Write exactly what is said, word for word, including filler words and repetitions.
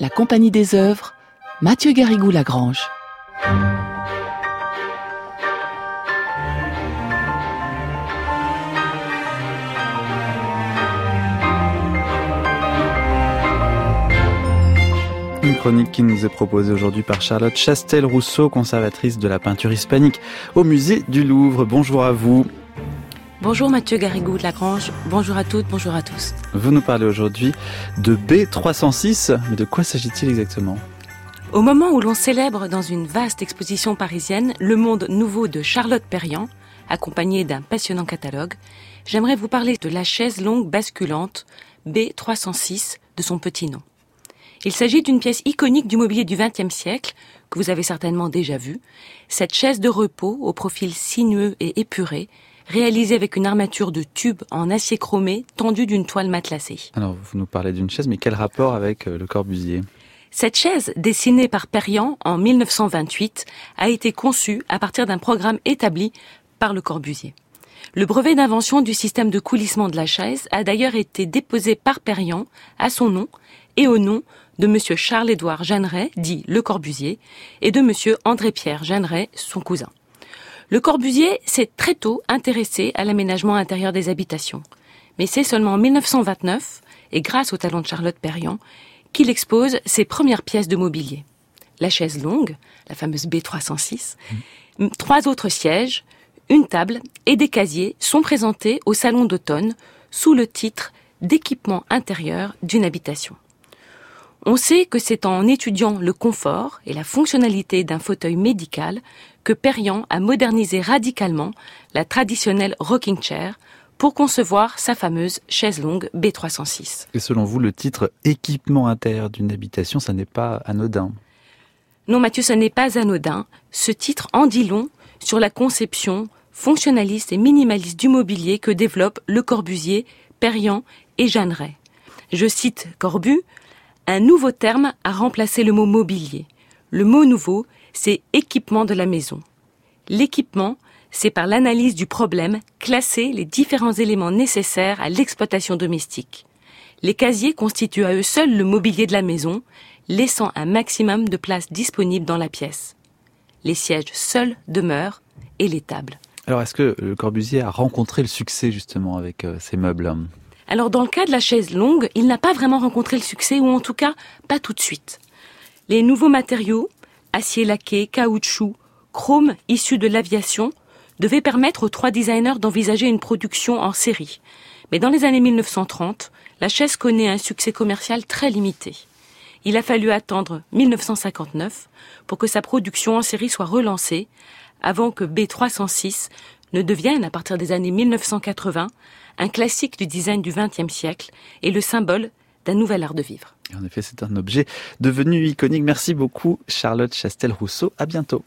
La Compagnie des œuvres, Mathieu Garrigou-Lagrange. Une chronique qui nous est proposée aujourd'hui par Charlotte Chastel-Rousseau, conservatrice de la peinture hispanique au musée du Louvre. Bonjour à vous. Bonjour Mathieu Garrigou-Lagrange, bonjour à toutes, bonjour à tous. Vous nous parlez aujourd'hui de B trois cent six, mais de quoi s'agit-il exactement ? Au moment où l'on célèbre dans une vaste exposition parisienne le monde nouveau de Charlotte Perriand, accompagné d'un passionnant catalogue, j'aimerais vous parler de la chaise longue basculante B trois cent six de son petit nom. Il s'agit d'une pièce iconique du mobilier du vingtième siècle, que vous avez certainement déjà vue. Cette chaise de repos au profil sinueux et épuré, réalisée avec une armature de tube en acier chromé tendue d'une toile matelassée. Alors, vous nous parlez d'une chaise, mais quel rapport avec Le Corbusier ? Cette chaise, dessinée par Perriand en mille neuf cent vingt-huit, a été conçue à partir d'un programme établi par Le Corbusier. Le brevet d'invention du système de coulissement de la chaise a d'ailleurs été déposé par Perriand à son nom et au nom de monsieur Charles-Édouard Jeanneret, dit Le Corbusier, et de monsieur André-Pierre Jeanneret, son cousin. Le Corbusier s'est très tôt intéressé à l'aménagement intérieur des habitations. Mais c'est seulement en mille neuf cent vingt-neuf, et grâce au talent de Charlotte Perriand, qu'il expose ses premières pièces de mobilier. La chaise longue, la fameuse B trois cent six, mmh. trois autres sièges, une table et des casiers sont présentés au Salon d'automne sous le titre d'équipement intérieur d'une habitation. On sait que c'est en étudiant le confort et la fonctionnalité d'un fauteuil médical que Perriand a modernisé radicalement la traditionnelle rocking chair pour concevoir sa fameuse chaise longue B trois cent six. Et selon vous, le titre « équipement intérieur d'une habitation », ça n'est pas anodin ? Non, Mathieu, ce n'est pas anodin. Ce titre en dit long sur la conception fonctionnaliste et minimaliste du mobilier que développent Le Corbusier, Perriand et Jeanneret. Je cite Corbu, « Un nouveau terme a remplacé le mot mobilier. Le mot nouveau, c'est équipement de la maison. L'équipement, c'est par l'analyse du problème classer les différents éléments nécessaires à l'exploitation domestique. Les casiers constituent à eux seuls le mobilier de la maison, laissant un maximum de place disponible dans la pièce. Les sièges seuls demeurent et les tables. » Alors, est-ce que Le Corbusier a rencontré le succès justement avec euh, ces meubles ? Alors, dans le cas de la chaise longue, il n'a pas vraiment rencontré le succès, ou en tout cas, pas tout de suite. Les nouveaux matériaux, acier laqué, caoutchouc, chrome issus de l'aviation, devaient permettre aux trois designers d'envisager une production en série. Mais dans les années mille neuf cent trente, la chaise connaît un succès commercial très limité. Il a fallu attendre mille neuf cent cinquante-neuf pour que sa production en série soit relancée, avant que B trois cent six ne devienne, à partir des années mille neuf cent quatre-vingts, un classique du design du vingtième siècle et le symbole d'un nouvel art de vivre. En effet, c'est un objet devenu iconique. Merci beaucoup, Charlotte Chastel-Rousseau. À bientôt.